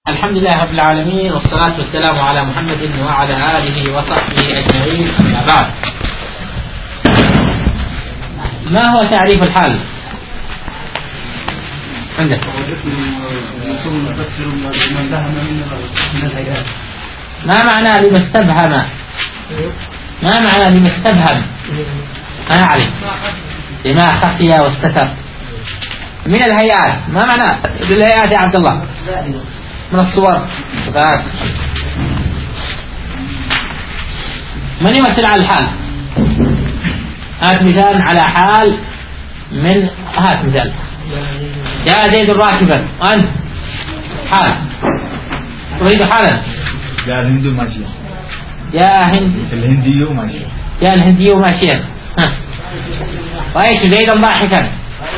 الحمد لله رب العالمين، والصلاة والسلام على محمد وعلى آله وصحبه أجمعين. أما بعد، ما هو تعريف الحال عندك؟ ما معنى لما استبهم؟ ما معنى لما استبهم؟ ما أعرف. لما خفي واستتر من الهيئات. ما معنى الهيئات يا عبد الله؟ من الصور. من يمثل على الحال؟ هات مثال على حال من هات مثال. يا زيد راكبا، أنت حال أريد حالا. يا الهندي ماشيا. يا هندي. الهندي ماشيا. يا الهندي ماشيا. رأيت زيدا ضاحكا.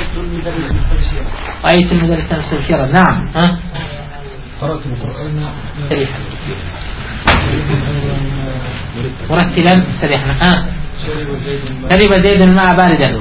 رأيت المدرس مستبشرا. نعم. قرأت القرآن سريحا مرتلا سريحا. شرب زيد الماء باردا.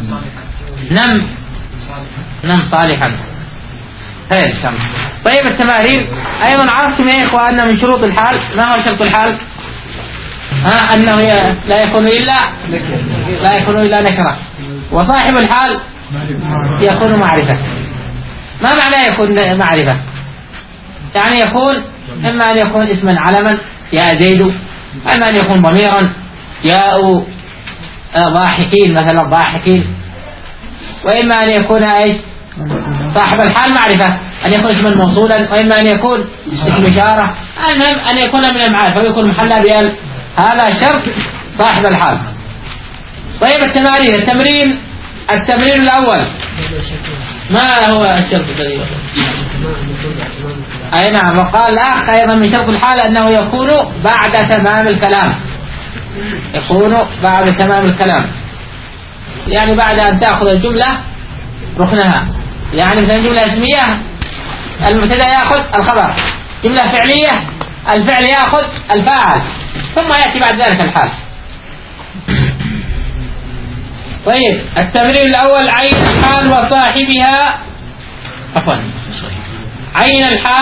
نم صالحا. خير إن شاء الله. طيب التمارين أيضا عرفتم يا إخوة أن من شروط الحال ما هو شرط الحال؟ أنه لا يكون إلا نكرة، وصاحب الحال يكون معرفة. ما معنى يكون معرفة؟ يعني يكون إما أن يكون اسما علما يا زيد، إما أن يكون ضميرا جاءوا ضاحكين مثلا ضاحكين، وإما أن يكون صاحب الحال معرفة، أن يكون اسما موصولا، وإما أن يكون اسم إشارة. المهم أن يكون من المعارف ويكون محلا بأل. هذا شرط صاحب الحال. طيب التمرين الأول ما هو الشرط الذي أي نعم. وقال الأخ أيضا من شرط الحال أنه يكون بعد تمام الكلام. يكون بعد تمام الكلام، يعني بعد أن تأخذ الجملة ركنها. يعني مثلا جملة اسمية المبتدأ يأخذ الخبر، جملة فعلية الفعل يأخذ الفاعل، ثم يأتي بعد ذلك الحال. طيب التمرين الأول عين الحال وصاحبها. عين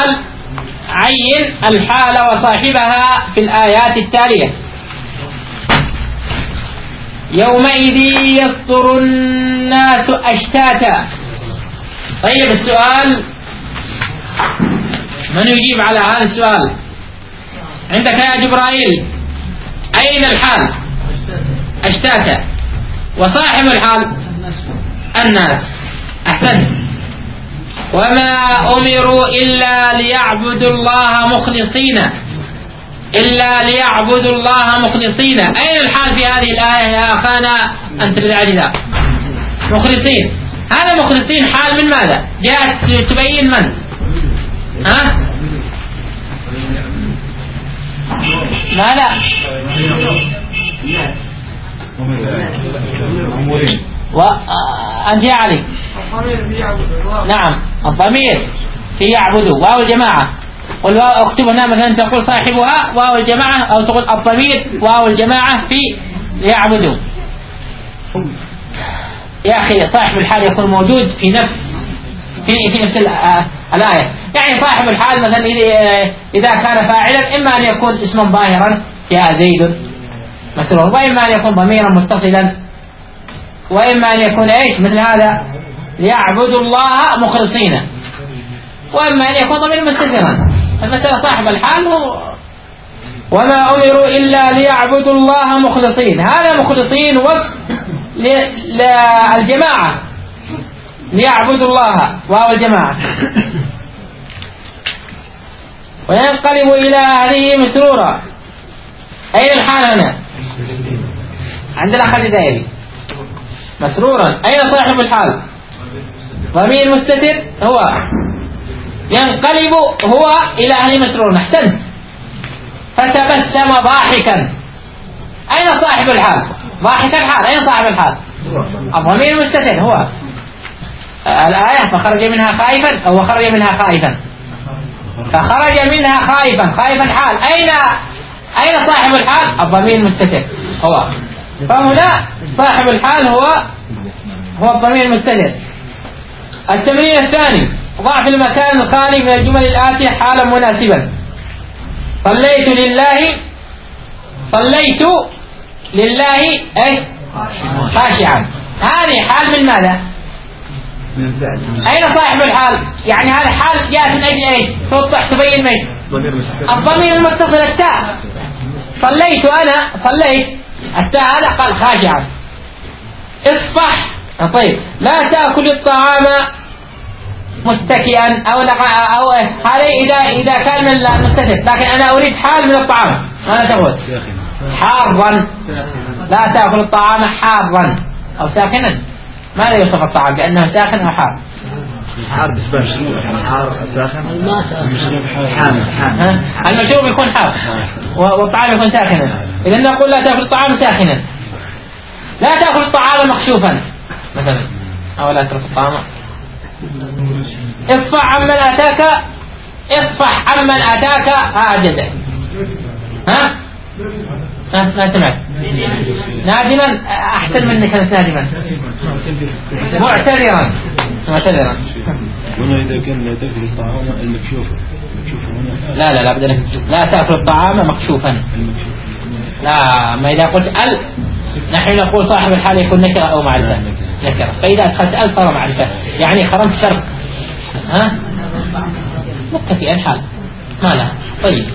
الحال وصاحبها في الآيات التالية. يومئذ يصدر الناس أشتاتا. طيب السؤال، من يجيب على هذا السؤال؟ عندك يا جبرائيل. أين الحال؟ أشتاتا. وصاحب الحال الناس. أحسنت. وما أمروا إلا ليعبدوا الله مخلصين. أين الحال في هذه الآية يا أخانا أنت بالعجزة؟ مخلصين. هذا مخلصين حال من ماذا؟ جاءت تبين من؟ لا وأنت يا علي. نعم الضمير في يعبدوا واو الجماعة. قل اكتب هنا مثلا تقول صاحبها واو الجماعة، أو تقول الضمير واو الجماعة في يعبدوا. يا أخي صاحب الحال يكون موجود في نفس الآية. يعني صاحب الحال مثلا إذا كان فاعلا إما أن يكون اسما ظاهرا يا زيد مسرور، وإما أن يكون ضميرا متصلا، وإما أن يكون مثل هذا ليعبدوا الله مخلصين، وإما أن يكون ضمير مستترا. المسألة صاحب الحال هو وما أمروا إلا ليعبدوا الله مخلصين. هذا مخلصين وصف للجماعة، ليعبدوا الله واو الجماعة. وينقلب إلى أهله مسرورا. أين الحال هنا؟ عندنا خالد دائري مسرورا. أين صاحب الحال؟ ضمير مستتر هو. ينقلب هو إلى أهله مسرورا. أحسنت. فتبسم ضاحكا. أين صاحب الحال؟ ضاحك الحال. أين صاحب الحال؟ الضمير المستتر هو. الآية فخرج منها خائفا أو خرج منها خائفا. فخرج منها خائفا حال. أين صاحب الحال؟ الضمير المستتر هو. فهنا صاحب الحال هو الضمير المستتر. التمرين الثاني ضع في المكان الخالي من الجمل الآتية حالا مناسبا. صليت لله أي خاشعا، هذه حال من ماذا؟ أين صاحب الحال؟ يعني هذا حال جاءت من أجل إيش؟ توضح تبين مين؟ الضمير المتصل التاء. صليت أنا، صليت التاء هذا قال خاشعا. اصفح، طيب لا تأكل الطعام متكئا أو هذا إذا كان من المستتر، لكن أنا أريد حال من الطعام. ماذا تقول؟ حارا. لا تأكل الطعام حارا أو ساخنا. ماذا يوصف الطعام بأنه ساخن أو حار؟ حار بالنسبة حار ساخن. المشروب يكون حار والطعام يكون ساخنا. إذا نقول لا تأكل الطعام ساخنا. لا تأكل الطعام مخشوفا مثلا، أو لا تأكل الطعام. اصفح عمن أتاك عاجزا. ما سمعت. نادما أحسن منك كانت نادما. معتذرا. هنا إذا كان لا تأكل الطعام المكشوفة لا بدل لا تأكل الطعام مكشوفا. لا، ما إذا قلت نحن نقول صاحب الحال يكون نكرة أو معرفة. نكرة، فإذا أدخلت صار معرفة، يعني خرمت شرط. متكئا حال ما لا. طيب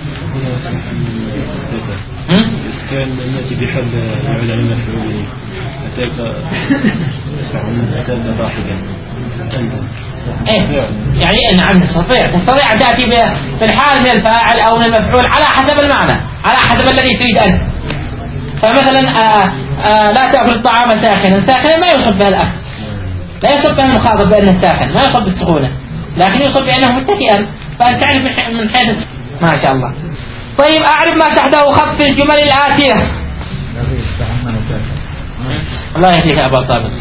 كان الناس بحال يعود على المفعول أتاك ضاحكا. يعني نعم تستطيع تأتي في الحال من الفاعل أو من المفعول على حسب المعنى، على حسب الذي تريد أنت. فمثلا لا تأكل الطعام ساخنا ما يوصف به الأكل، لا يوصف به المخاطب بأنه ساخن، ما يوصف بالسخونة، لكن يوصف بأنه متكئا، فأنت تعرف من حيث. ما شاء الله. طيب أعرف ما تحته خط في الجمل الآتية. الله يهديك أبا طابق.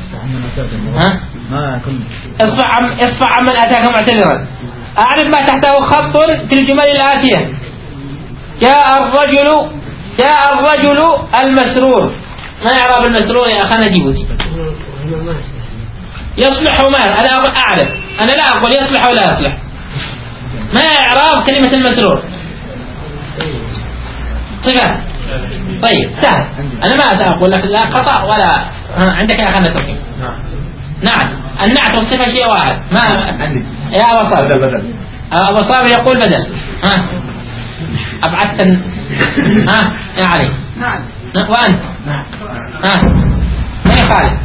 اصفع عمن أتاك معتذرا. أعرف ما تحته خط في الجمل الآتية. جاء الرجل المسرور. ما يعرف المسرور يا أخانا جيبوتي؟ يصلح ما؟ أنا أعرف، أنا لا أقول يصلح ولا يصلح. ما يعرف كلمة المسرور؟ صفة. طيب سهل، أنا ما سأقول لك لا خطأ ولا عندك يا أخانا تركي. نعم، النعت والصفة شيء واحد. ما عندي يا أبو صابر؟ بدل. أبو صابر يقول بدل. أبعدت يا علي. نعم. وأنت؟ ما يخالف.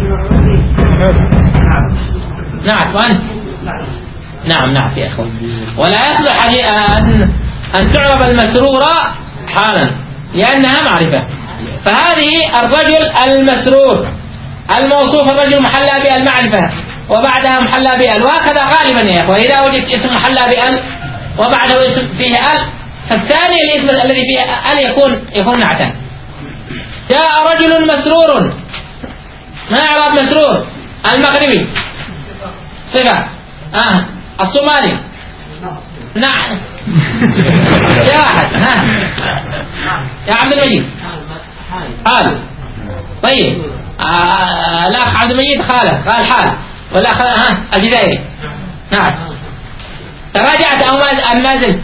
نعم. وأنت؟ نعم يا أخوان. ولا يصلح أن تعرب المسرورة حالا لأنها معرفة. فهذه الرجل المسرور الموصوف الرجل محلى بالمعرفة وبعدها محلى بأل، وهكذا غالبا يا أخوان. إذا وجدت اسم محلى بأل وبعده اسم فيه أل، فالثاني الاسم الذي فيه أل يكون نعتا. جاء رجل مسرور. ما يعرف مسرور؟ المغربي صفة. الصومالي. نعم. يا أحد. يا عبد المجيد. حال. طيب الأخ عبد المجيد قال حال، والأخ الجزائري. نعم. تراجعت أو ما زلت؟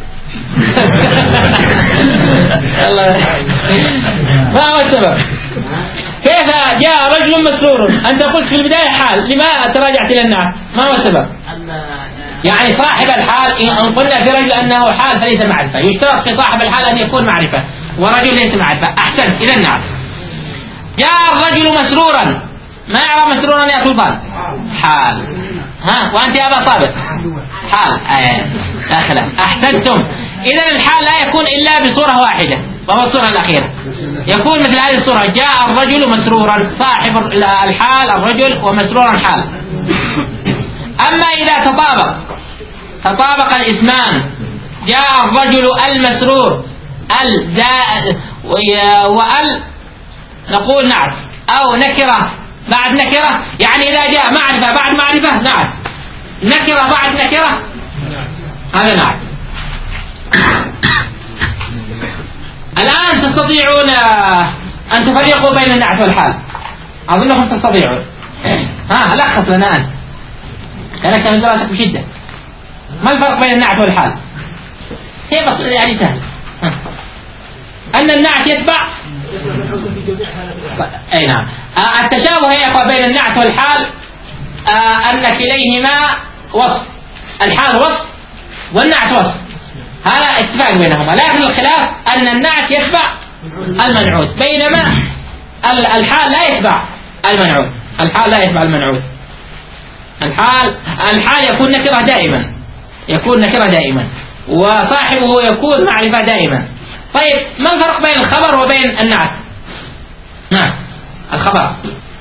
ما هو السبب؟ كيف جاء رجل مسرور؟ أنت قلت في البداية حال، لما تراجعت إلى النعت؟ ما هو السبب؟ يعني صاحب الحال إن قلنا في رجل أنه حال فليس معرفة، يشترط في صاحب الحال أن يكون معرفة، ورجل ليس معرفة. أحسن، إذا النعت. جاء الرجل مسرورا. ما يعرف مسرورا يا سلطان؟ حال. وأنت يا أبا طابق؟ حال. لا خلاف. أحسنتم. إذا الحال لا يكون إلا بصورة واحدة، وهو الصورة الأخيرة. يكون مثل هذه الصورة: جاء الرجل مسرورا، صاحب الحال الرجل ومسرورا حال. أما إذا تطابق الاسمان، جاء الرجل المسرور وأل، نقول نعت أو نكرة بعد نكرة. يعني إذا جاء معرفة بعد معرفة نعت، نكرة بعد نكرة هذا نعت. الآن تستطيعون أن تفرقوا بين النعت والحال؟ أظنكم تستطيعون. لخص لنا أنت. لأنك من دراستك بشدة. ما الفرق بين النعت والحال؟ هي يعني سهل. أن النعت يتبع أي نعم. التشابه يا إخوة بين النعت والحال أن كليهما وصف، الحال وصف والنعت وصف، هذا اتفاق بينهما. لكن الخلاف أن النعت يتبع المنعوت بينما الحال لا يتبع المنعوت. الحال لا يتبع المنعوت. الحال يكون نكرة دائما، يكون نكرة دائما، وصاحبه يكون معرفة دائما. طيب ما الفرق بين الخبر وبين النعت؟ نعم الخبر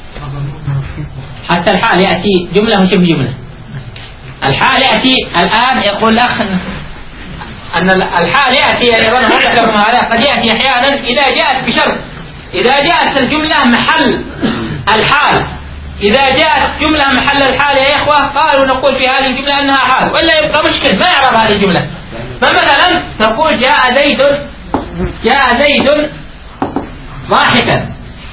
حتى الحال يأتي جملة وشبه جملة. الحال يأتي الآن يقول الأخ أن الحال يأتي أيضا لكم هذا قد يأتي أحيانا إذا جاءت بشرط، إذا جاءت الجملة محل الحال، إذا جاءت جملة محل الحال يا إخوة قالوا نقول في هذه الجملة أنها حال، وإلا يبقى مشكل ما يعرف هذه الجملة. فمثلا نقول جاء زيد ضاحكا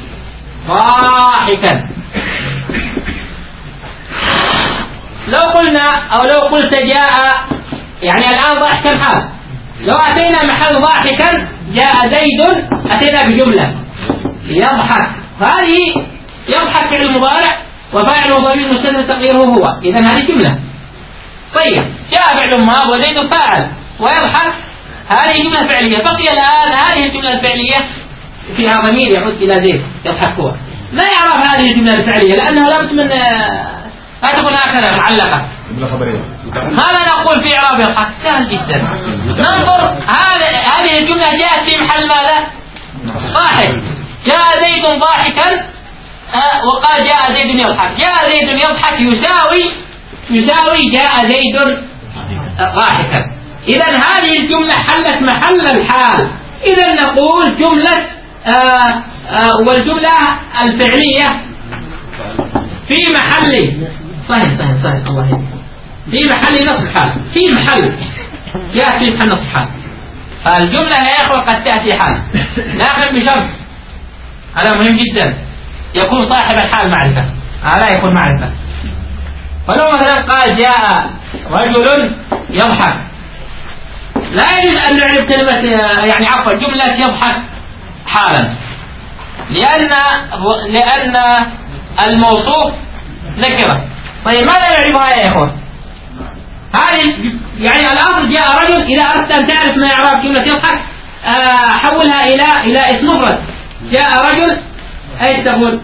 لو قلنا أو لو قلت جاء يعني الآن ضاحكا حال، لو أتينا محل ضاحكا جاء زيد أتينا بجملة يضحك، هذه يضحك فعل مضارع وفاعله ضمير مستتر تقديره هو، إذن هذه جملة. طيب جاء فعل ماض وزيد فاعل ويضحك، هذه جملة فعلية. بقي الآن هذه الجملة الفعلية فيها ضمير يعود إلى زيد يضحك هو، لا يعرف هذه الجملة الفعلية لأنها لابد من لا تكون هكذا معلقة. هذا نقول في إعراب يضحك سهل جدا. ننظر هذه الجملة جاءت في محل ماذا؟ ضاحك. جاء زيد ضاحكا وقال جاء زيد يضحك. جاء زيد يضحك يساوي جاء زيد ضاحكا. إذن هذه الجملة حلت محل الحال. إذن نقول جملة والجملة الفعلية في محل صحيح الله يهديك، في محل نصب حال، في محل يأتي محل نصب حال. فالجملة يا إخوة قد تأتي حال لكن بشرط، هذا مهم جدا، يكون صاحب الحال معرفة، لا يكون معرفة. فلو مثلا قال جاء رجل يضحك لا يجوز أن نعرف كلمة يعني عفوا جملة يضحك حالا، لأن الموصوف نكرة. طيب ماذا نعرفها يا إخوة؟ هذه يعني الأصل جاء رجل، إذا أردت أن تعرف ما إعراب جملة يضحك حولها إلى اسم مفرد. جاء رجل أيش تقول؟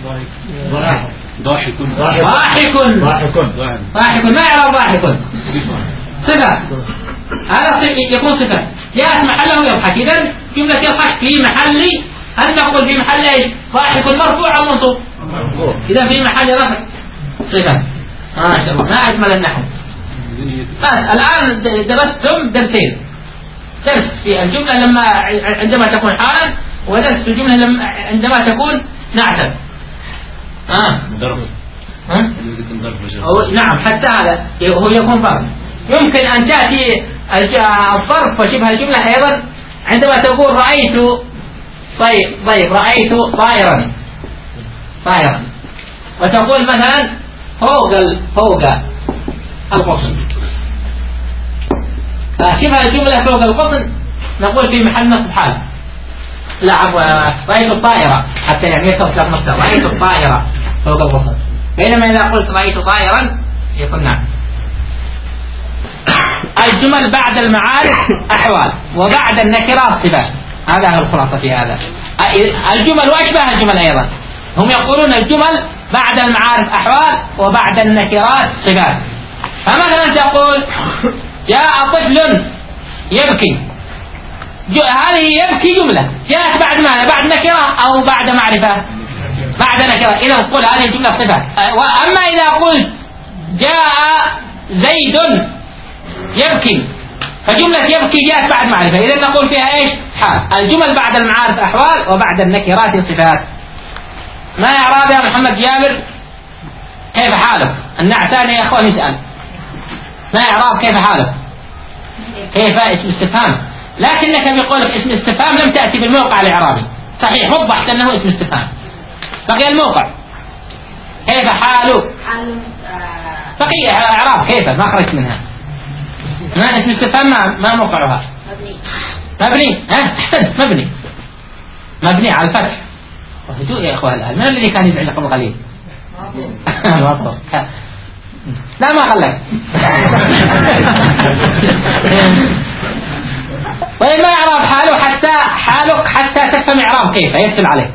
ضاحك. ما إعراب ضاحك؟ صفة، هذا يكون صفة جاءت محله يضحك. إذن جملة يضحك في محل أن تقول في محل إيش؟ ضاحك مرفوع أو منصوب؟ إذا في محل رفع صفة. ما شاء الله ما أجمل النحو. بس الآن درستم درسين، درس في الجملة عندما تكون حالا، ودرس في الجملة عندما تكون نعتا. نعم حتى هذا هو يكون ظرف. يمكن أن تأتي الظرف وشبه الجملة أيضا عندما تقول رأيت رأيت طائرا وتقول مثلا فوق الغصن، فشبه الجملة فوق الغصن نقول في محل نصب حال. لا عفوا رأيت الطائرة حتى يعني يتوقف مصدر رأيت الطائرة فوق الغصن، بينما إذا قلت رأيت طائرا يكون نعم. الجمل بعد المعارف أحوال وبعد النكرات صفات، هذا هو الخلاصة في هذا. الجمل وأشبه الجمل أيضا هم يقولون الجمل بعد المعارف أحوال وبعد النكرات صفات. فمثلا تقول جاء طفل يبكي، هذه يبكي جملة جاءت بعد ماذا؟ بعد نكرة أو بعد معرفة؟ بعد نكرة. إذا نقول هذه الجملة صفة. وأما إذا قلت جاء زيد يبكي فجملة يبكي جاءت بعد معرفة، إذا نقول فيها إيش؟ حال. الجمل بعد المعارف أحوال وبعد النكرات صفات. ما إعراب يا محمد جابر؟ كيف حالك؟ النعتان يا أخوان يسأل ما إعراب كيف حالك؟ كيف اسم استفهام، لكنك بقولك اسم استفهام لم تأتي بالموقع الإعرابي. صحيح وضحت أنه اسم استفهام، بقي الموقع. كيف حالك؟ بقي إعراب كيف ما خرجت منها. ما اسم استفهام ما موقعها؟ مبني. أحسنت، مبني على الفتح. وهدوء يا إخوة الآن، من الذي كان يزعج قبل قليل؟ لا ما خلك. طيب ما إعراب حاله حالك حتى تفهم إعراب كيف يسهل عليه.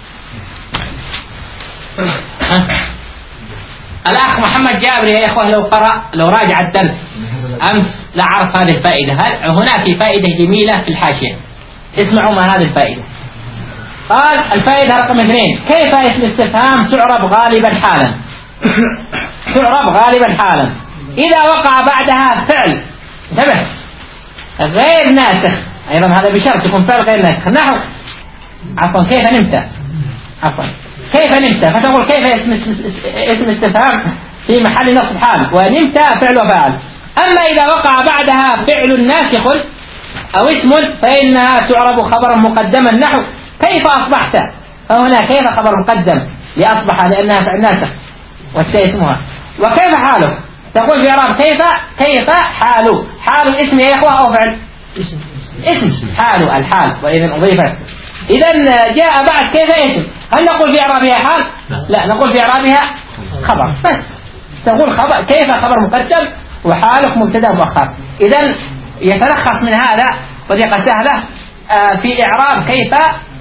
الأخ محمد جابر يا إخوة لو راجع الدرس أمس لا عرف هذه الفائدة. هنا في فائدة جميلة في الحاشية، اسمعوا ما هذه الفائدة. قال الفائدة رقم 2: كيف اسم استفهام تعرب غالبا حالا. تعرب غالبا حالا إذا وقع بعدها فعل، انتبه، غير ناسخ. أيضا هذا بشرط يكون فعل غير ناسخ. نحو عفوا كيف نمت، كيف نمت، فتقول كيف اسم استفهام في محل نصب حال، ونمت فعل وفاعل. أما إذا وقع بعدها فعل ناسخ أو اسم فإنها تعرب خبرا مقدما. نحو كيف أصبحت، فهنا كيف خبر مقدم لأصبح لأنها فعل ناسخ والتاء اسمها. وكيف حاله، تقول في إعراب كيف حال اسم يا إخوة أو فعل؟ اسم حال الحال، وإذا أضيفت. إذا جاء بعد كيف اسم، هل نقول في إعرابها حال؟ لا، نقول في إعرابها خبر بس. تقول خبر كيف خبر مقدم وحالك مبتدا مؤخر. إذا يتلخص من هذا طريقة سهلة في إعراب كيف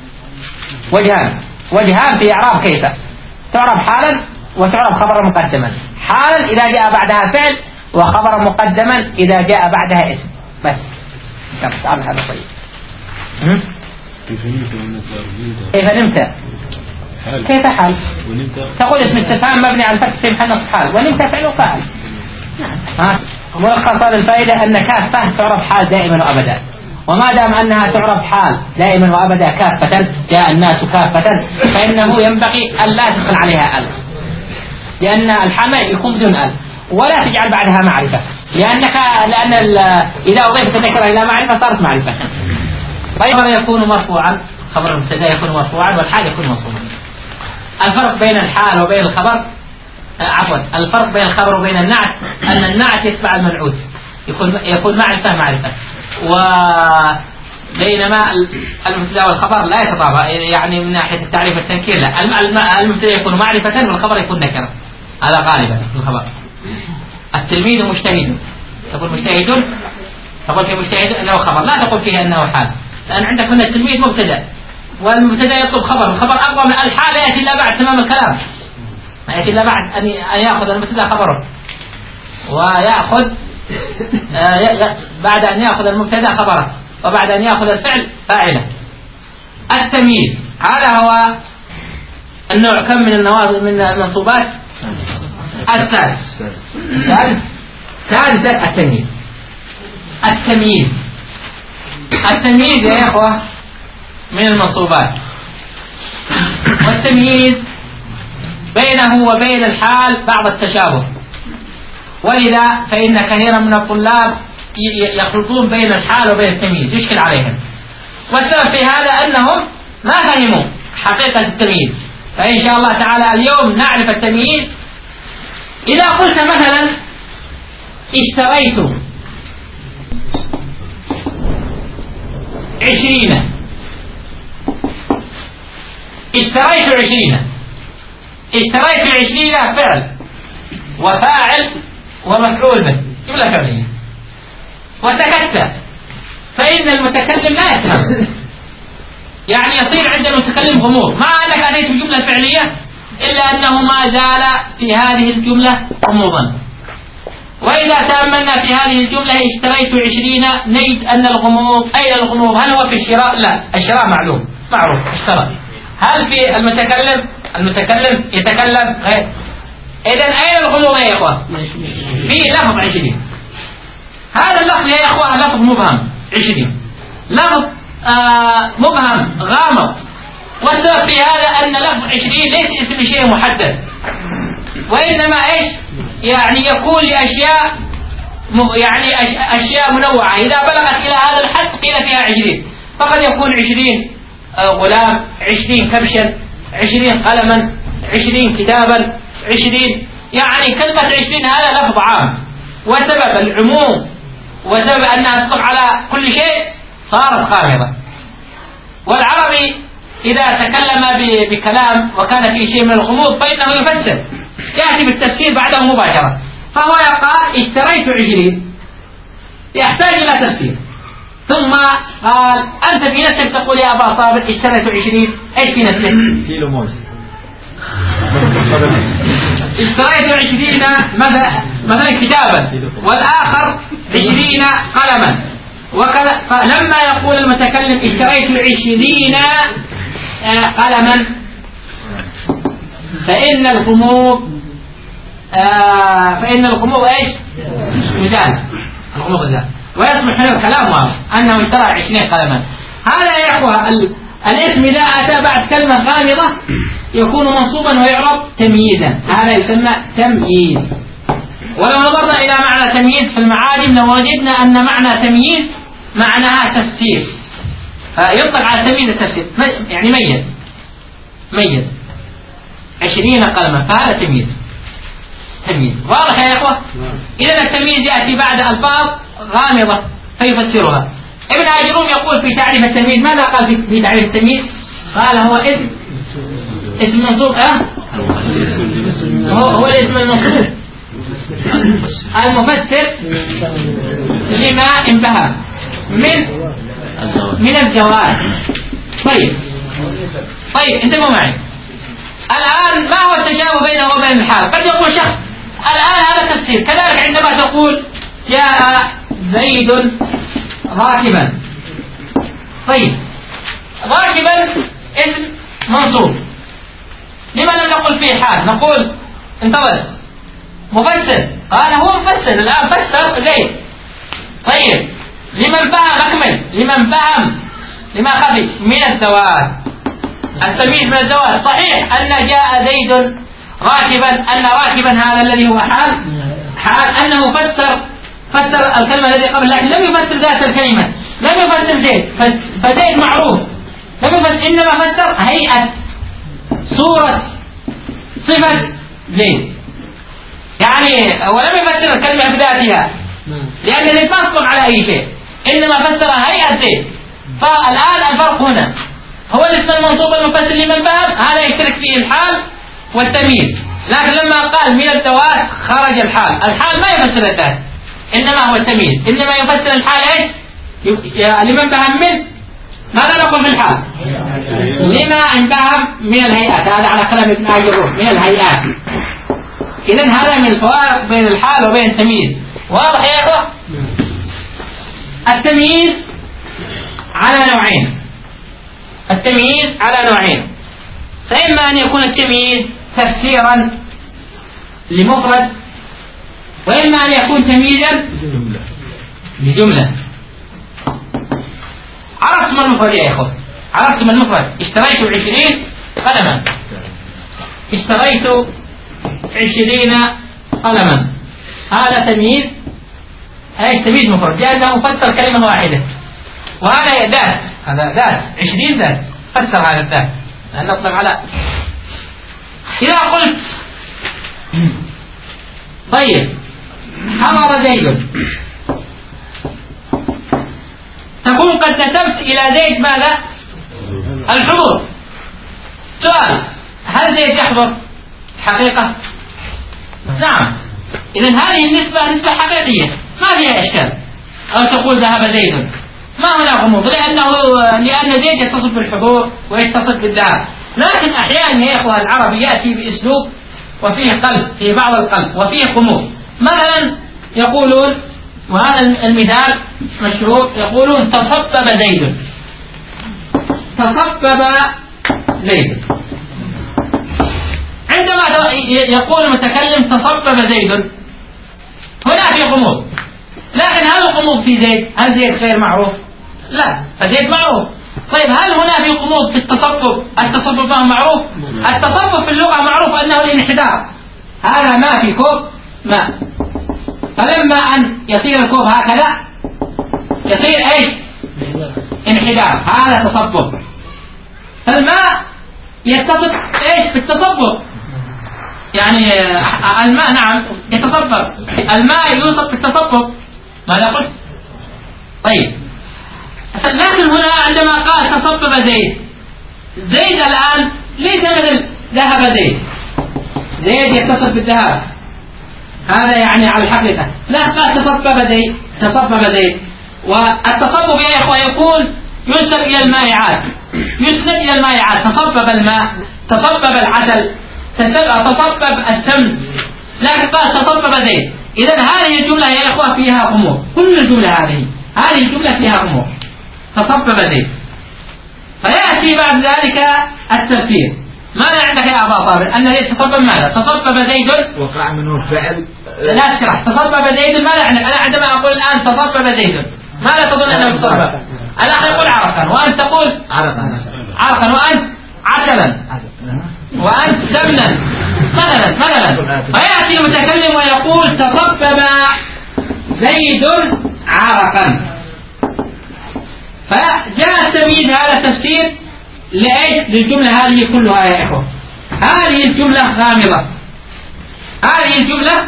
وجهان في إعراب كيف: تعرب حالا وتعرب خبرا مقدما. حالا إذا جاء بعدها فعل، وخبرا مقدما إذا جاء بعدها اسم بس. تعرف هذا طيب. كيف نمت، كيف حال، تقول اسم استفهام مبني على الفتح في محل نصب حال، ونمت فعل وفاعل. ملخص هذه الفائدة أن كافة تعرب حال دائما وأبدا، وما دام أنها تعرب حال دائما وأبدا كافة، جاء الناس كافة، فإنه ينبغي أن لا تدخل عليها أل، لأن الحال يكون بدون أل، ولا تجعل بعدها معرفة، لأن إذا أضيفت النكرة إلى معرفة صارت معرفة. طيب يكون مرفوعا، خبر المبتدا يكون مرفوعا والحال يكون منصوبا. الفرق بين الحال وبين الخبر، الفرق بين الخبر وبين النعت أن النعت يتبع المنعوت، يكون معرفة، وبينما المبتدا والخبر لا يتطابق، يعني من ناحية التعريف والتنكير لا، المبتدا يكون معرفة والخبر يكون نكرة، هذا غالبا في الخبر. التلميذ مجتهد، تقول مجتهد، تقول في مجتهد أنه خبر، لا تقول فيه أنه حال، لأن عندك هنا التلميذ مبتدا، والمبتدا يطلب خبر، الخبر أقوى من الحال، يأتي إلا بعد تمام الكلام، يأتي إلا بعد أن يأخذ المبتدا خبره، ويأخذ بعد أن يأخذ المبتدا خبره، وبعد أن يأخذ الفعل فاعله. التمييز هذا هو النوع كم من المنصوبات؟ ثالثا التمييز يا إخوة من المنصوبات، والتمييز بينه وبين الحال بعض التشابه، ولذا فإن كثيرا من الطلاب يخلطون بين الحال وبين التمييز، يشكل عليهم، والسبب في هذا أنهم ما فهموا حقيقة التمييز. فإن شاء الله تعالى اليوم نعرف التمييز. إذا قلت مثلا اشتريت 20، اشتريت 20 فعل وفاعل ومفعول به، جملة فعلية، وسكت، فإن المتكلم لا يفهم، يعني يصير عند المتكلم غموض، مع أنك أتيت بجملة فعلية إلا أنه ما زال في هذه الجملة غموضا. وإذا تأملنا في هذه الجملة اشتريت 20 نجد أن الغموض، أين الغموض؟ هل هو في الشراء؟ لا، الشراء معلوم معروف اشترى. هل في المتكلم يتكلم غير؟ إذن أين الغموض يا إخوة؟ في لفظ 20، هذا اللفظ يا إخوة لفظ مبهم، 20 لفظ مبهم غامض، والسبب في هذا أن لفظ 20 ليس اسم شيء محدد، وإنما إيش؟ يعني يكون لأشياء يعني أشياء منوعة، إذا بلغت إلى هذا الحد قيل فيها 20، فقد يكون 20 غلام، 20 كبشا، 20 قلما، 20 كتابا، 20 يعني كلمة 20 هذا لفظ عام، وسبب العموم وسبب أنها تطلق على كل شيء صارت خامضة. والعربي إذا تكلم بكلام وكان فيه شيء من الغموض فإنه يفسر، يأتي بالتفسير بعده مباشرة. فهو يقال اشتريت 20 يحتاج إلى تفسير، ثم قال أنت في نفسك تقول يا أبا صابر اشتريت 20، إيش في نفسك؟ كيلو موز. اشتريت 20 مثلا كتابا، والآخر 20 قلما وكذا. فلما يقول المتكلم اشتريت 20 قلما فإن الغموض ايش؟ مجال الغموض مجال، ويصبح هنا الكلام واضح أنه اشترى 20 قلما. هذا يا إخوة الاسم إذا أتى بعد كلمة غامضة يكون منصوبا ويعرب تمييزا، هذا يسمى تمييز. ولو نظرنا إلى معنى تمييز في المعاجم لوجدنا أن معنى تمييز معناها تفسير، فيطلق على تمييز التفسير، يعني ميز 20 قلما، فهذا تمييز. واضح يا إخوة؟ إذا التمييز يأتي بعد ألفاظ غامضة فيفسرها. ابن عجروم يقول في تعريف التمييز، ماذا قال في تعريف التمييز؟ قال هو اسم منصوب هو الاسم المنصوب المفسر لما انتهى من الجوارح. طيب انتبهوا معي الآن، ما هو التشابه بينه وبين الحال؟ قد يقول شخص الآن هذا تفسير، كذلك عندما تقول جاء زيد راكبا. طيب راكبا اسم منصوب، لما لم نقل فيه حال؟ نقول انتظر مفسر، قال هو مفسر الآن فسر زيد. طيب لمن فهم أكمل، لمن فهم لما خفي من الزواج، التمييز من الزواج. صحيح أن جاء زيد راكبا، أن راكبا هذا الذي هو حال أنه فسر الكلمة التي قبل، لكن لم يفسر ذات الكلمة، لم يفسر زيد، فزيد معروف، لم يفسر، إنما فسر هيئة صورة صفة زيد، يعني ولم يفسر الكلمة بذاتها، لأن زيد ما يطلق على أي شيء، إنما فسر هيئة زيد. فالآن الفرق هنا هو الاسم المنصوب المفسر لمن فهم، هذا يشترك فيه الحال والتمييز. لكن لما قال من الذوات خرج الحال ما يفسر الذات، إنما هو التمييز، إنما يفسر الحال إيش؟ لمن فهم من ماذا نقول في الحال؟ لما انفهم من الهيئات، هذا على كلام ابن عجروم من الهيئات. إذن هذا من الفوارق بين الحال وبين التمييز. واضح يا إخوة؟ التمييز على نوعين، فإما أن يكون التمييز تفسيرا لمفرد، وإما أن يكون تمييزا لجملة. عرفتم المفرد يا إخوة؟ عرفتم المفرد؟ اشتريت 20 قلما، اشتريت 20 قلما، هذا تمييز، تمييز مفرد لأنه فسر كلمة واحدة. وهذا ذات، هذا ذات 20 ذات، فسر هذا الذات لأن نطلق على. إذا قلت طيب حضر زيد، تقول قد نسبت إلى زيد ماذا؟ الحضور. سؤال، هل زيد يحضر حقيقة؟ نعم. إذن هذه النسبة نسبة حقيقية ما فيها إشكال. أو تقول ذهب زيد، ما هنا غموض، لأن زيد يتصف بالحضور ويتصف بالذهاب. لكن أحيانا يا إخوة العربي يأتي بأسلوب وفيه قلب، في بعض القلب وفيه غموض. مثلا يقولون، وهذا المثال مشهور، يقولون تصبب زيد. عندما يقول المتكلم تصبب زيد هنا في غموض، لكن هل الغموض في زيد؟ هل زيد غير معروف؟ لا، فزيد معروف. طيب هل هنا في غموض في التصبب؟ التصبب ما هو معروف؟ التصبب في اللغة معروف أنه الانحدار، هذا ما في كوب ماء، فلما أن يصير الكوب هكذا يصير ايش؟ انحدار، هذا تصبب. فالماء يتصف ايش؟ بالتصبب. يعني الماء نعم يتصبب، الماء يوصف بالتصبب، ماذا قلت؟ طيب لكن هنا عندما قال تصبب زيد، زيد الآن ليس مثل ذهب زيد، زيد يتصف بالذهب هذا يعني على الحقيقة، لا قال تصبب زيد، تصبب زيد. والتصبب يا إخوة يكون ينسب إلى المائعات، يسند إلى المائعات، تصبب الماء، تصبب العسل، تصبب السمن، لكن قال تصبب زيت. إذن هذه الجملة يا إخوة فيها أمور، كل الجملة هذه الجملة فيها أمور، تصبب زيت. فيأتي بعد ذلك التفسير. ماذا عندك يا أبا طارق؟ أن زيت تصبب ماذا؟ تصبب زيد وقع منه الفعل. لا تشرح تصبب زيد ماذا عندك؟ أنا عندما أقول الآن تصبب زيد ماذا تظن أنه تصبب؟ الأخ يقول عرقا وأنت تقول عرقا وأنت عسلا وأنت سمنا مثلا. فيأتي المتكلم ويقول تصبب زيد عرقا، فجاء التمييز هذا التفسير لإيش؟ للجملة هذه كلها يا إخوة. هذه الجملة غامضة، هذه الجملة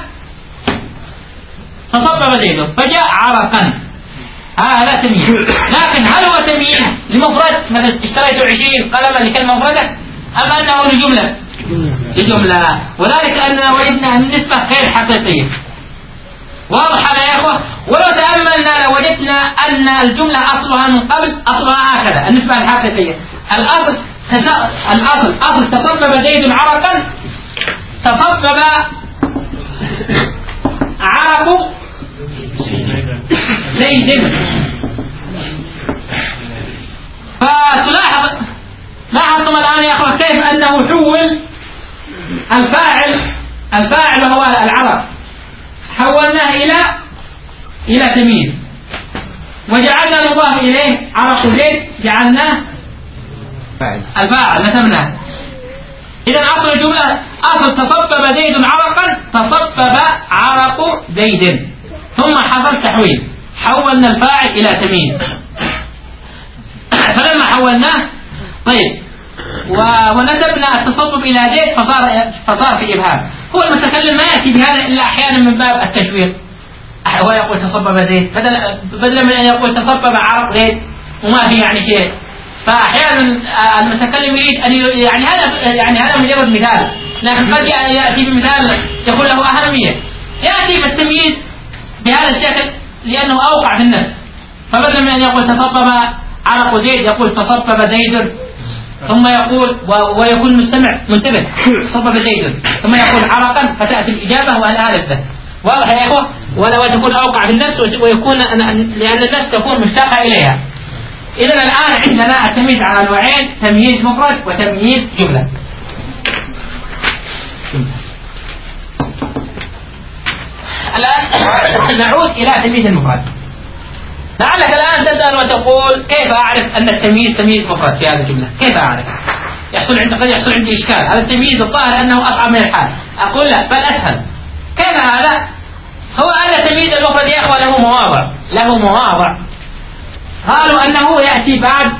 تصبب زيد فجاء عرقا، هذا تمييز. لكن هل هو تمييز لمفرد مثلا اشتريت 20 قلما لكلمة مفردة، أم أنه لجملة؟ وذلك أننا وجدنا النسبة غير حقيقية. واضح هذا يا إخوة؟ ولو تأملنا لوجدنا أن الجملة أصلها من قبل أصلها هكذا، النسبة الحقيقية. الأصل تصبب زيد عرقا، تصبب عرق زيد. فتلاحظ لاحظتم الآن يا أخوة كيف أنه حول الفاعل وهو العرق، حولناه إلى تمييز، وجعلنا المضاف إليه عرق زيد جعلناه الفاعل نسبناه. إذا أصل الجملة أصل تصبب زيد عرقا، تصبب عرق زيد، ثم حصل تحويل، حولنا الفاعل إلى تمييز. فلما حولناه طيب ونسبنا التصبب إلى زيد فصار في إبهام. هو المتكلم ما يأتي بهذا إلا أحيانا من باب التشويق، هو يقول تصبب زيد بدلا من أن يقول تصبب عرق زيد وما في يعني شيء. فأحيانا المتكلم يريد أن يعني هذا مجرد مثال، لكن قد يأتي بمثال يكون له أهمية، يأتي بالتمييز بهذا الشكل لأنه أوقع في النفس. فبدلا من أن يقول تصبب عرق زيد يقول تصبب زيد، ثم يقول ويكون المستمع منتبه تصبب زيد ثم يقول عرقا، فتأتي الإجابة وهذا الذهب. واضح يا إخوة؟ ولا تكون أوقع في النفس ويكون لأن النفس تكون مشتاقة إليها. إذن الآن عندنا التمييز على نوعين، تمييز مفرد وتمييز جملة. الآن نعود إلى تمييز المفرد. لعلك الآن تسأل وتقول كيف أعرف أن التمييز تمييز مفرد في هذه الجملة؟ كيف أعرف؟ قد يحصل عندي إشكال، هذا التمييز الظاهر أنه أصعب من الحال. أقول لا بل أسهل. كيف هذا؟ هو أن تمييز المفرد يا إخوة له مواضع قالوا أنه يأتي بعد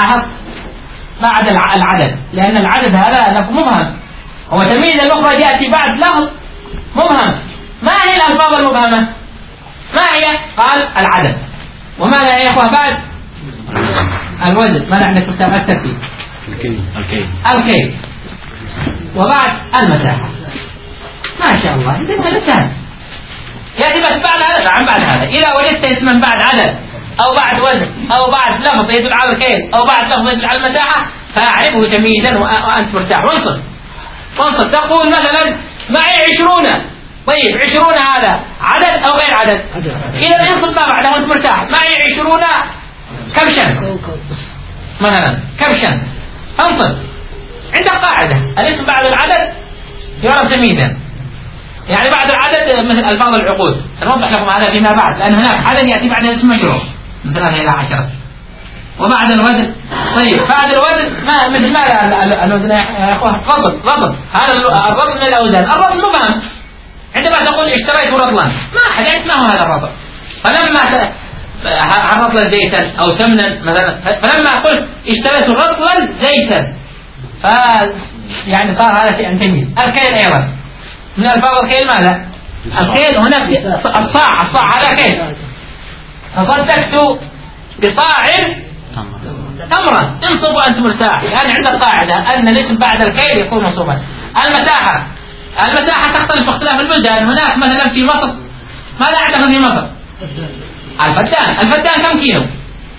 العدد، لأن العدد هذا لفظ مبهم، وتمييز المفرد يأتي بعد لفظ مبهم. ما هي الألفاظ المبهمة؟ ما هي؟ قال العدد. وماذا يا إخوة بعد؟ الوزن. ماذا عندك كتاب الترتيب؟ الكيل. وبعد المساحة. ما شاء الله أنت لسان يأتي بس بعد هذا. نعم بعد هذا إذا وجدت اسما بعد عدد أو بعد وزن أو بعد لفظ يدل على الكيل أو بعد لفظ يدل على المساحة فأعرفه تمييزا وأنت مرتاح. وانصف تقول مثلا معي 20. طيب 20 هذا عدد أو غير عدد؟ إذا انصف ما بعده وأنت مرتاح. معي 20 كبشا مثلا، كبشا انصف. عندك قاعدة الاسم بعد العدد يعرف تمييزا، يعني بعد العدد مثل ألفاظ العقود. سنوضح لكم هذا فيما بعد، لأن هناك عدد يأتي بعد اسم مجرور من 3 إلى 10. وبعد الوزن طيب بعد الوزن مثل ماذا الوزن يا أخوة؟ رطل. هذا الرطل من الأوزان. الرطل مبهم. عندما تقول اشتريت رطلا ما أحد يعرف ما هو هذا الرطل. فلما رطلا زيتا أو سمنا مثلا، فلما قلت اشتريت رطلا زيتا يعني صار هذا شيء تمييز. الكيل أيضا من ألفاظ الكيل ماذا؟ الكيل هنا الصاع هذا كيل. تصدقت بصاع تمرا انصب وأنت مرتاح، يعني عندك قاعدة أن الاسم بعد الكيل يكون منصوبا. المتاحة تختلف باختلاف البلدان. هناك مثلا في مصر ماذا عندنا في مصر؟ الفتان كم كيلو؟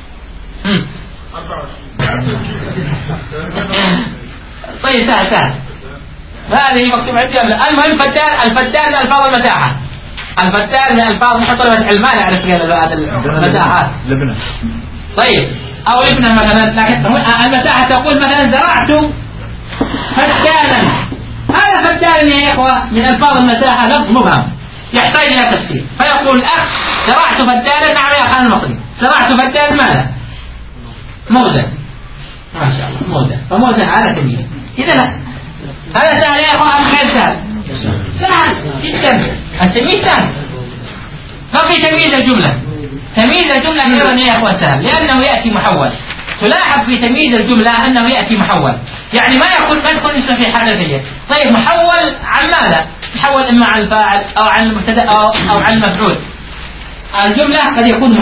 طيب سهل هذه مكتوب عندي. المهم الفتان ألفاظ المتاحة. الفتان من ألفاظ نحط له علمان نعرف هذه المتاحات. لبنة. طيب أو لبنة مثلا. لكن المتاحة تقول مثلا زرعت فتانا. هذا فتان يا إخوة من ألفاظ المتاحة لفظ مبهم يحتاج إلى تفسير. فيقول الأخ زرعت فتانا. نعم يا أخوان المصري زرعت فتانا ماذا؟ موزن. ما شاء الله موزن. فموزن على تمييز. إذا هذا سهل يا أخوان أم غير سهل؟ سهل جدا. التمييز سهل. بقي تمييز الجملة. تمييز الجملة أيضا يا أخوان سهل لأنه يأتي محول. تلاحظ في تمييز الجملة أنه يأتي محول، يعني ما يدخل اسمه في حذفية. طيب محول عن ماذا؟ محول إما عن الفاعل أو عن المبتدأ أو عن المفعول. الجملة قد يكون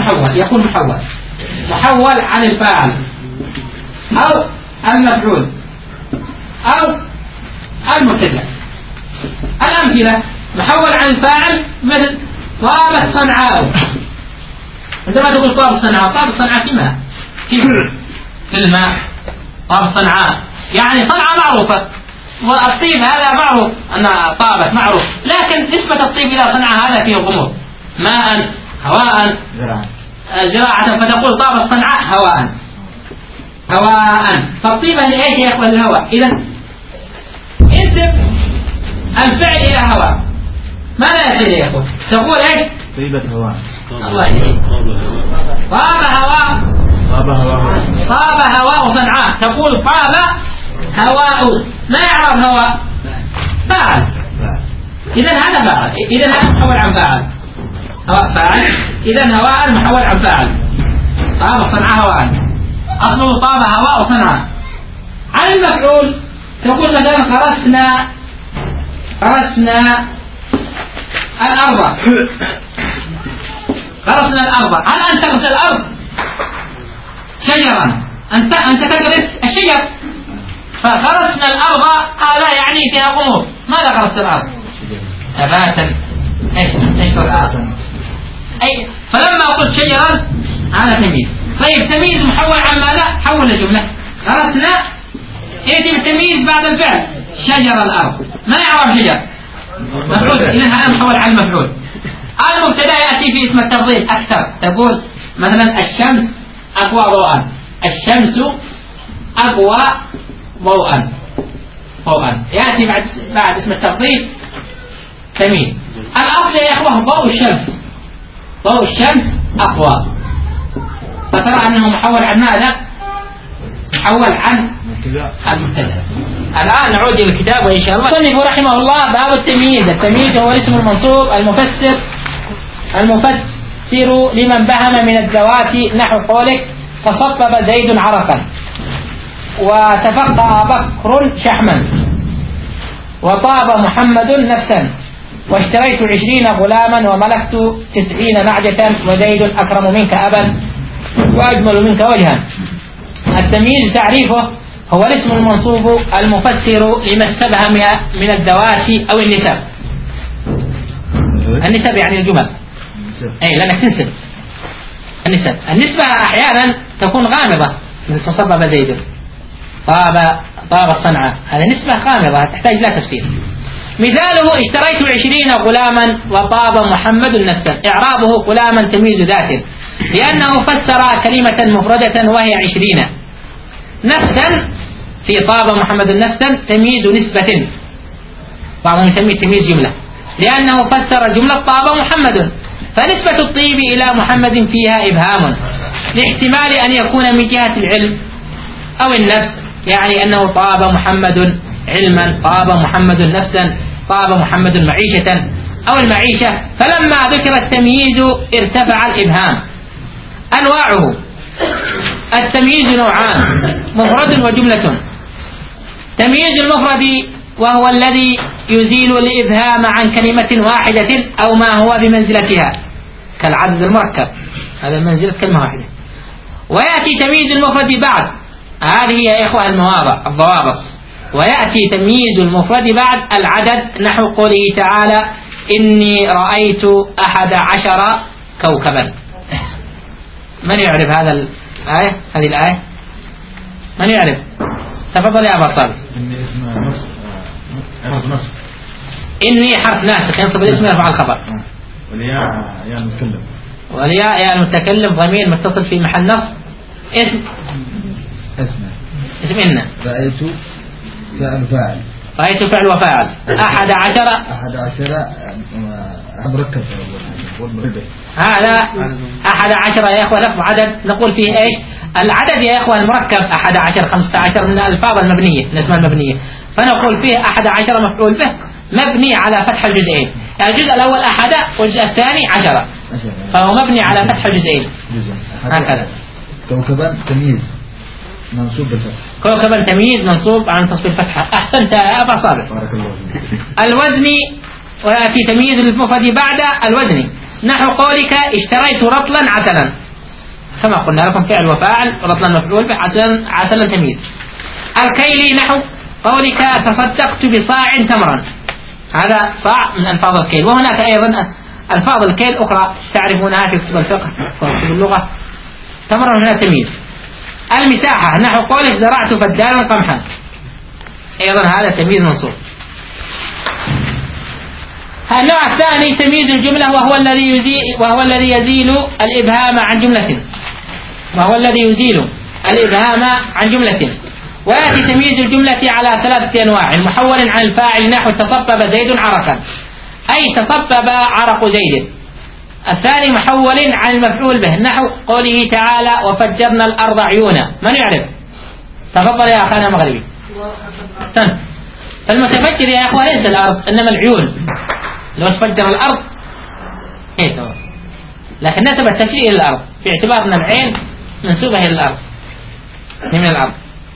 محول عن الفاعل أو المفعول أو المبتدأ. الأمثلة محول عن الفاعل مثل طابت صنعاء. عندما تقول طابت صنعاء في الماء طابت صنعاء يعني صنعاء معروفة، والطيب هذا معروف أن طابت معروف، لكن نسبة الطيب إلى صنعاء هذا فيه غموض. ماء هواء زراعة فتقول طابت صنعاء هواء. فالطيب هذه ايش يا اخوان؟ الهواء. اذا انسب الفعل الى هواء ماذا يصير يا اخوان؟ تقول ايش؟ طيبة هواء. الله يهديك. طاب هواء صنعاء. تقول طاب هواء. ما يعرف هواء؟ فاعل. اذا هذا فاعل. اذا هذا محول عن فاعل. هواء فاعل. اذا هواء محول عن فاعل. طاب صنعاء هواء. أصله طاب هواء صنعاء. عن المفعول تقول مثلا خرسنا الأرض. هل أنت تغرس الأرض شجرا؟ أنت تغرس الشجر. فخرسنا الأرض هذا يعني فيها غموض. ماذا خرست الأرض؟ ثباتا. ايش أي فلما قلت شجرا هذا تمييز. طيب تمييز محول عن ماذا؟ حول الجملة. خرسنا يأتي بالتمييز بعد الفعل. شجر الأرض. ما يعرف شجر مفعول. إذا هذا محول عن المفعول. المبتدأ يأتي في اسم التفضيل أكثر. تقول مثلا الشمس أقوى ضوءا. الشمس أقوى ضوءا. يأتي بعد اسم التفضيل تمييز. الأصل يا إخوة ضوء الشمس أقوى. فترى أنه محول عن ماذا؟ محول عن المبتدأ. الآن نعود إلى الكتاب وإن شاء الله. المصنف رحمه الله باب التمييز. التمييز هو الاسم المنصوب المفسر لمن بهم من الذوات نحو قولك تصبب زيد عرقا وتفقع بكر شحما وطاب محمد نفسا واشتريت 20 غلاما وملكت 90 نعجة وزيد أكرم منك أبا وأجمل منك وجها. التمييز تعريفه هو الاسم المنصوب المفسر لما استبهم من الذوات أو النسب. النسب يعني الجمل. أي لأنك تنسب النسبة أحيانا تكون غامضة مثل تصبب زيد طاب الصنعاء. هذه نسبة غامضة تحتاج لا تفسير. مثاله اشتريت 20 غلاما وطاب محمد نفسا. إعرابه غلاما تمييز ذات لأنه فسر كلمة مفردة وهي 20. نفسا في طاب محمد نفسا تمييز نسبة. بعضهم يسميه تمييز جملة لأنه فسر جملة طاب محمد. فنسبة الطيب إلى محمد فيها إبهام لاحتمال أن يكون من جهة العلم أو النفس، يعني أنه طاب محمد علما، طاب محمد نفسا، طاب محمد معيشة أو المعيشة. فلما ذكر التمييز ارتفع الإبهام. أنواعه: التمييز نوعان: مفرد وجملة. تمييز المفرد وهو الذي يزيل الإبهام عن كلمة واحدة أو ما هو بمنزلتها كالعدد المركب، هذا منزلة كلمة واحدة. ويأتي تمييز المفرد بعد، هذه يا إخوة الضوابط. ويأتي تمييز المفرد بعد العدد نحو قوله تعالى إني رأيت 11 كوكبا. من يعرف هذه الآية؟ من يعرف؟ تفضل يا أبا صالح. إني اسمها نصب. إني حرف ناسخ ينصب الاسم يرفع الخبر. والياء يا المتكلم. والياء يا المتكلم ضمير متصل في محل نصب. اسم إن. رأيت فعل. رأيت فعل وفاعل. 11 مركب. هذا 11 يا إخوة لفظ عدد نقول فيه إيش؟ العدد يا إخوة المركب 11 15 من الألفاظ المبنية من الأسماء المبنية، فنقول فيه 11 مفعول به مبني على فتح الجزئين، الجزء الأول 1 والجزء الثاني 10، فهو مبني على فتح الجزئين هكذا. كوكبا تمييز منصوب بالفتح. كوكبا تمييز منصوب عن تصبير الفتحة. أحسنت يا أبا صالح. بارك الله فيك. الوزن، ويأتي تمييز المفرد بعد الوزن نحو قولك اشتريت رطلا عسلا، كما قلنا لكم فعل وفاعل، رطلا مفعول به، عسلا تمييز. الكيل نحو قولك تصدقت بصاع تمرا، هذا صاع من ألفاظ الكيل. وهناك أيضا ألفاظ الكيل أخرى تعرفونها في كتب الفقه وكتب اللغة. تمرا هنا تمييز. المساحة نحو قولك زرعت فدانا قمحا، أيضا هذا تمييز منصوب. النوع الثاني تمييز الجملة وهو الذي يزيل الإبهام عن جملة، عن جملة. ويأتي تمييز الجملة على 3 أنواع: محول عن الفاعل نحو تصبب زيد عرقا، أي تصبب عرق زيد. الثاني محول عن المفعول به نحو قوله تعالى وفجرنا الأرض عيونا. من يعرف؟ تفضل يا أخانا مغربي. فالمتفجر يا أخوة ليس الأرض إنما العيون، لو تفجر الأرض لكن نسب التفجير إلى الأرض باعتبار أن العين منسوبة إلى الأرض من الأرض.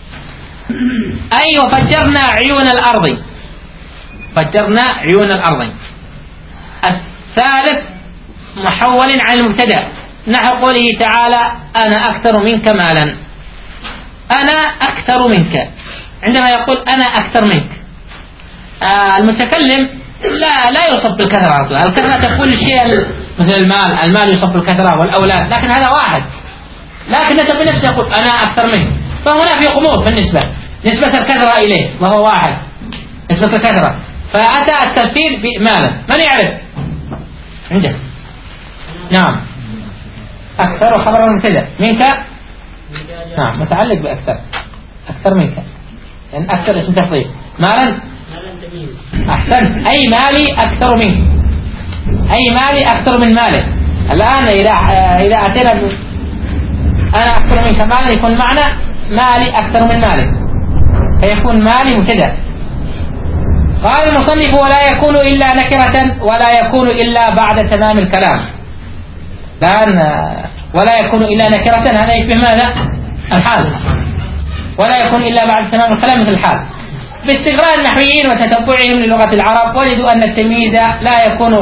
أي وفجرنا عيون الأرض، فجرنا عيون الأرض. الثالث محول عن المبتدأ نحو قوله تعالى أنا أكثر منك مالا. أنا أكثر منك، عندما يقول أنا أكثر منك المتكلم لا يوصف بالكثرة أصلا. الكثرة تقول الشيء مثل المال يوصف بالكثرة والأولاد، لكن هذا واحد، لكن نسب بنفسه يقول أنا أكثر منك، فهنا في غموض بالنسبة نسبة الكثرة إليه وهو واحد، نسبة الكثرة، فأتى التفسير بمالا. من يعرف؟ عنده؟ نعم. أكثر خبر المبتدأ منك، نعم متعلق بأكثر، أكثر منك، يعني أكثر اسم تفضيل. مالا أحسن، أي مالي أكثر منك، أي مالي أكثر من مالك. الآن إذا أتينا أنا أكثر منك مالا يكون معنى مالي أكثر من مالك، فيكون مالي مبتدأ. قال المصنف ولا يكون إلا نكرة ولا يكون إلا بعد تمام الكلام. الآن ولا يكون إلا نكرة هذا يشبه ماذا؟ الحال. ولا يكون إلا بعد تمام الكلام مثل الحال. باستقراء النحويين وتتبعهم للغة العرب وجدوا أن التمييز لا يكون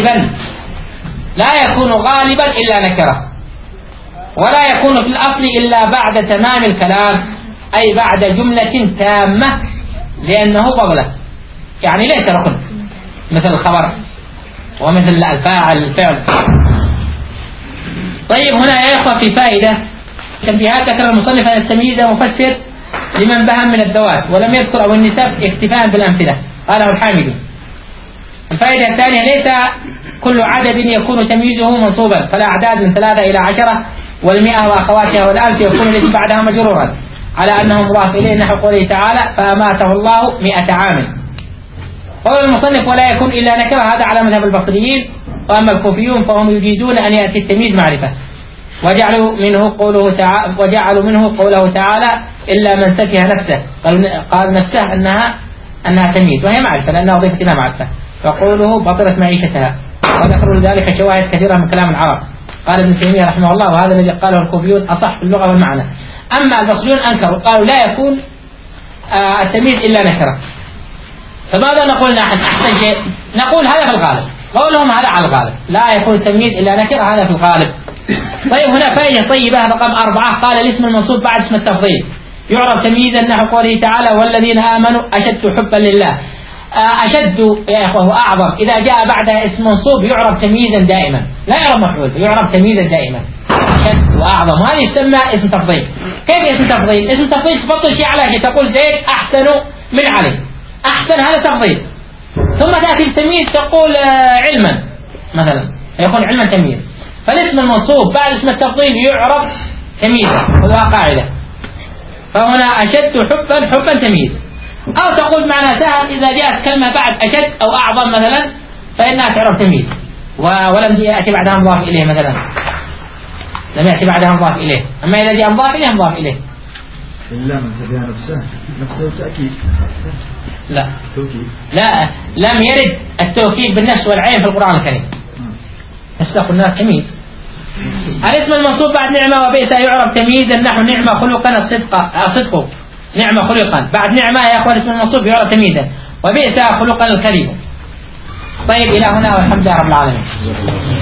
غالبا إلا نكرة، ولا يكون في الأصل إلا بعد تمام الكلام، أي بعد جملة تامة، لأنه فضله، يعني ليس ركن مثل الخبر ومثل الفاعل الفعل. طيب هنا يا إخوة في فائدة تنبيهات. ذكر المصنف أن التمييز مفسر لمن بهم من الذوات ولم يذكر أو النسب اكتفاء بالأمثلة، قاله الحامدي. الفائدة الثانية ليس كل عدد يكون تمييزه منصوبا، فالأعداد من 3 إلى 10 وال100 وأخواتها والألف يكون الذي بعدها مجرورا على أنه مضاف إليه نحو قوله تعالى فأماته الله 100 عام. قول المصنف ولا يكون إلا نكرة هذا على مذهب البصريين، وأما الكوفيون فهم يجيزون أن يأتي التمييز معرفة، وجعلوا منه قوله تعالى إلا من سفه نفسه، قال نفسه أنها تمييز وهي معرفة لأنها أضيفت إلى معرفة، فقوله بطلت معيشتها. وذكروا لذلك شواهد كثيرة من كلام العرب. قال ابن تيمية رحمه الله وهذا الذي قاله الكوفيون أصح في اللغة والمعنى. أما البصريون أنكروا قالوا لا يكون التمييز إلا نكرة. فماذا نقول نحن أحسن شيء؟ نقول هذا في الغالب، قولهم هذا على الغالب، لا يكون التمييز إلا نكرة، هذا في الغالب. طيب هنا فائدة طيبة رقم 4، قال الاسم المنصوب بعد اسم التفضيل يعرف تمييزا نحو قوله تعالى والذين آمنوا أشد حبا لله. أشد يا إخوة وأعظم إذا جاء بعدها اسم منصوب يعرف تمييزا دائما، لا يعرف مفعول، يعرف تمييزا دائما. أشد وأعظم، وهذا يسمى اسم تفضيل. كيف اسم تفضيل؟ اسم تفضيل تفضل شيء على شيء، تقول زيد أحسن من علي، أحسن هذا تفضيل. ثم تأتي التمييز تقول علما مثلا، يكون علما تمييز. فالاسم المنصوب بعد اسم التفضيل يعرف تمييزا، وهذا قاعدة. فهنا أشد حبا تمييز. أو تقول معنى سهل إذا جاءت كلمة بعد أشد أو أعظم مثلا فإنها تعرف تمييز، ولم يأتي بعدها مضاف إليه مثلا، لم يأتي بعدها مضاف إليه. أما إذا جاء مضاف إليه مضاف إليه. إلا من سبيها نفسه تأكيد. لا توكيد. لا، لم يرد التوكيد بالنفس والعين في القرآن الكريم. نسبق الناس تمييز. الاسم المنصوب بعد نعمة وبئس يعرف تمييزا نحو نعمة خلقا الصدق نعمة خلقا. بعد نعمة يا أخوان اسم المنصوب يعرف تمييزا، وبئس خلقا الكريم. طيب إلى هنا والحمد لله رب العالمين.